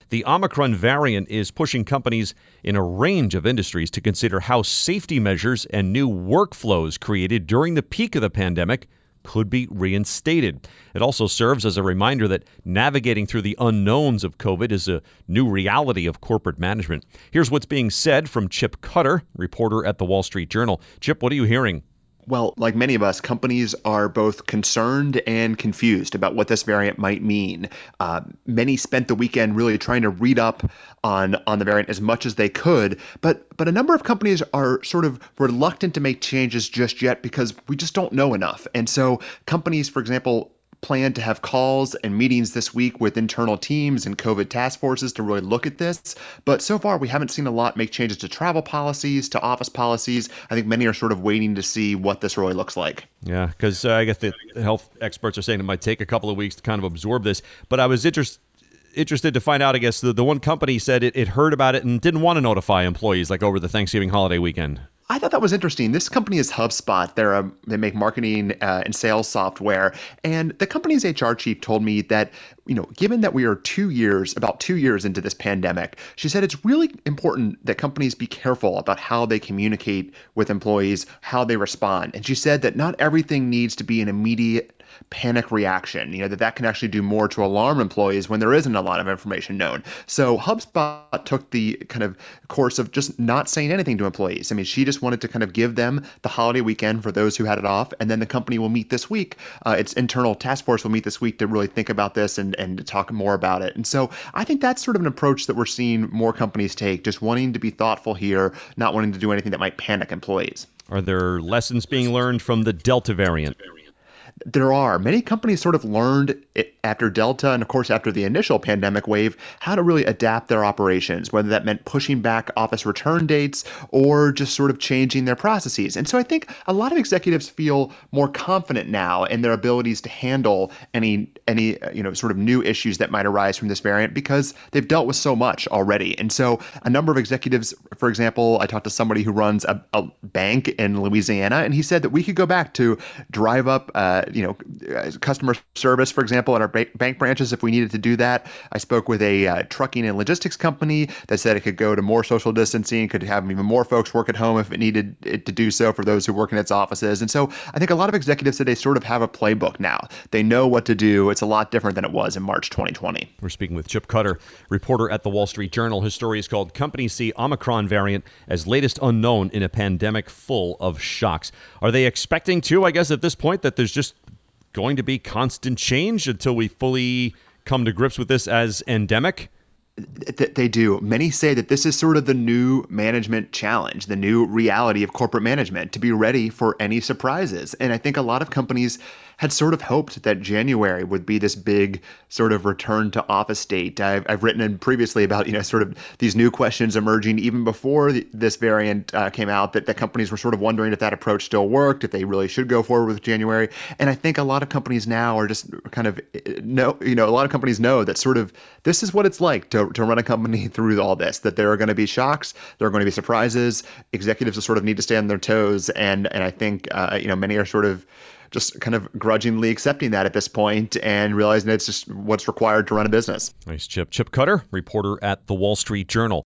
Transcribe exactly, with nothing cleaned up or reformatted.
The Omicron variant is pushing companies in a range of industries to consider how safety measures and new workflows created during the peak of the pandemic could be reinstated. It also serves as a reminder that navigating through the unknowns of COVID is a new reality of corporate management. Here's what's being said from Chip Cutter, reporter at the Wall Street Journal. Chip, what are you hearing? Well, like many of us, companies are both concerned and confused about what this variant might mean. Uh, many spent the weekend really trying to read up on, on the variant as much as they could, but but a number of companies are sort of reluctant to make changes just yet because we just don't know enough. And so companies, for example, plan to have calls and meetings this week with internal teams and COVID task forces to really look at this. But so far, we haven't seen a lot make changes to travel policies, to office policies. I think many are sort of waiting to see what this really looks like. Yeah, because uh, I guess the health experts are saying it might take a couple of weeks to kind of absorb this. But I was interested. Interested to find out, I guess, the, the one company said it, it heard about it and didn't want to notify employees like over the Thanksgiving holiday weekend. I thought that was interesting. This company is HubSpot. They're a, they make marketing uh, and sales software. And the company's H R chief told me that, you know, given that we are two years, about two years into this pandemic, she said it's really important that companies be careful about how they communicate with employees, how they respond. And she said that not everything needs to be an immediate panic reaction, you know, that that can actually do more to alarm employees when there isn't a lot of information known. So HubSpot took the kind of course of just not saying anything to employees. I mean, she just wanted to kind of give them the holiday weekend for those who had it off. And then the company will meet this week. Uh, its internal task force will meet this week to really think about this and, and talk more about it. And so I think that's sort of an approach that we're seeing more companies take, just wanting to be thoughtful here, not wanting to do anything that might panic employees. Are there lessons being learned from the Delta variant? There are. Many companies sort of learned it after Delta and, of course, after the initial pandemic wave, how to really adapt their operations, whether that meant pushing back office return dates or just sort of changing their processes. And so I think a lot of executives feel more confident now in their abilities to handle any, any you know, sort of new issues that might arise from this variant because they've dealt with so much already. And so a number of executives, for example, I talked to somebody who runs a, a bank in Louisiana, and he said that we could go back to drive up uh, you know, customer service, for example, at our bank branches if we needed to do that. I spoke with a uh, trucking and logistics company that said it could go to more social distancing, could have even more folks work at home if it needed it to do so for those who work in its offices. And so I think a lot of executives said they sort of have a playbook now. They know what to do. It's a lot different than it was in March twenty twenty. We're speaking with Chip Cutter, reporter at the Wall Street Journal. His story is called Companies See Omicron Variant as Latest Unknown in a Pandemic Full of Shocks. Are they expecting to, I guess, at this point, that there's just going to be constant change until we fully come to grips with this as endemic? They do. Many say that this is sort of the new management challenge, the new reality of corporate management, to be ready for any surprises. And I think a lot of companies had sort of hoped that January would be this big sort of return to office date. I've, I've written in previously about, you know, sort of these new questions emerging even before the, this variant uh, came out, that the companies were sort of wondering if that approach still worked, if they really should go forward with January. And I think a lot of companies now are just kind of know, you know, a lot of companies know that sort of this is what it's like to, to run a company through all this, that there are going to be shocks, there are going to be surprises. Executives will sort of need to stay on their toes. And, and I think, uh, you know, many are sort of just kind of grudgingly accepting that at this point and realizing it's just what's required to run a business. Nice, Chip. Chip Cutter, reporter at the Wall Street Journal.